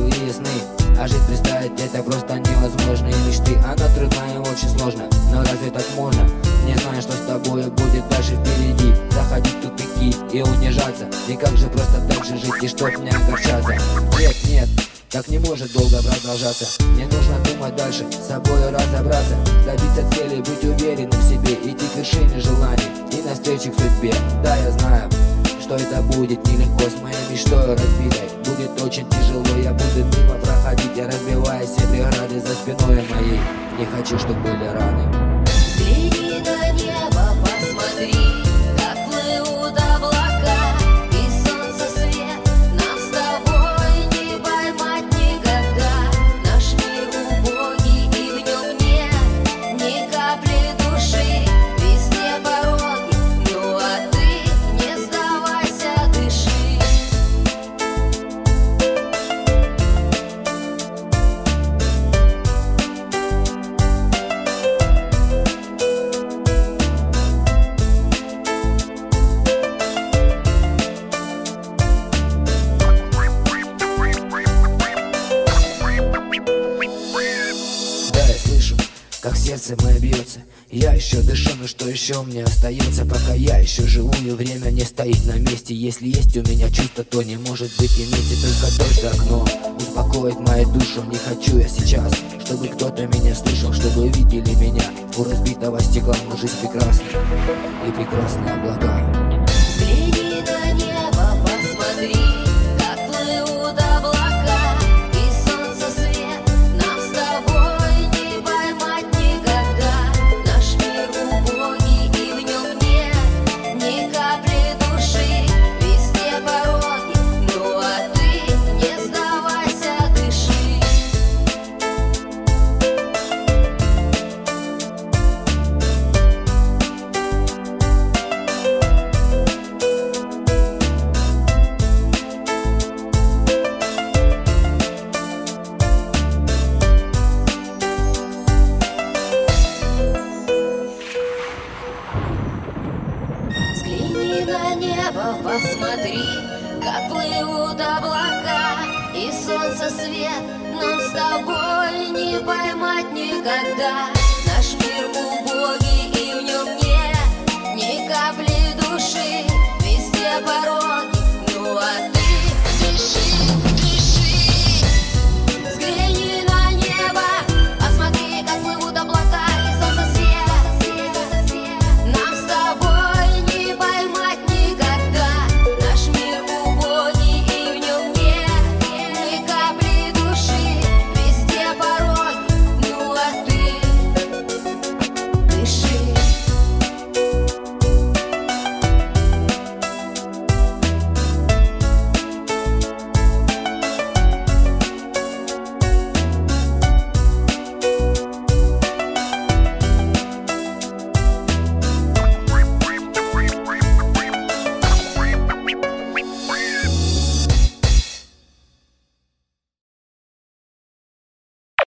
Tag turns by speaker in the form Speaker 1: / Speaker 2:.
Speaker 1: голубые сны. А жить представить это просто невозможно. И мечты, она трудна и очень сложно. Но разве так можно? Не знаю, что с тобой будет дальше впереди. Заходить в тупики и унижаться. И как же просто так же жить и чтоб не огорчаться? Нет, нет, так не может долго продолжаться. Мне нужно думать дальше, с собой разобраться, добиться цели, быть уверенным в себе, идти к вершине желаний и навстречу к судьбе. Да, я знаю, что это будет нелегко, с моей мечтой разбитой будет очень тяжело. Я буду мимо проходить, я разбивая все преграды за спиной моей. Не хочу, чтобы были раны.
Speaker 2: Взгляни на небо, посмотри, как плывут облака и солнце свет. Нам с тобой не поймать никогда. Наш мир убогий и в нем нет ни капли души. Везде пороги, ну а ты не сдавайся, дыши.
Speaker 1: Как сердце мое бьется, я еще дышу, но что еще мне остается? Пока я еще живу и время не стоит на месте. Если есть у меня чувство, то не может быть и вместе. Только дождь за окном успокоит мою душу. Не хочу я сейчас, чтобы кто-то меня слышал, чтобы видели меня у разбитого стекла. Но жизнь прекрасна и прекрасные облака.
Speaker 2: Взгляни на небо, посмотри, как плывут облака и солнце свет. Нам с тобой не поймать никогда. Наш мир убогий и в нем нет ни капли души. Везде пороги, ну а ты не сдавайся, дыши. Взгляни на небо, посмотри, как плывут облака и солнце свет. Нам с тобой не поймать никогда. Наш мир убогий и в нем нет ни капли души. Везде пороги,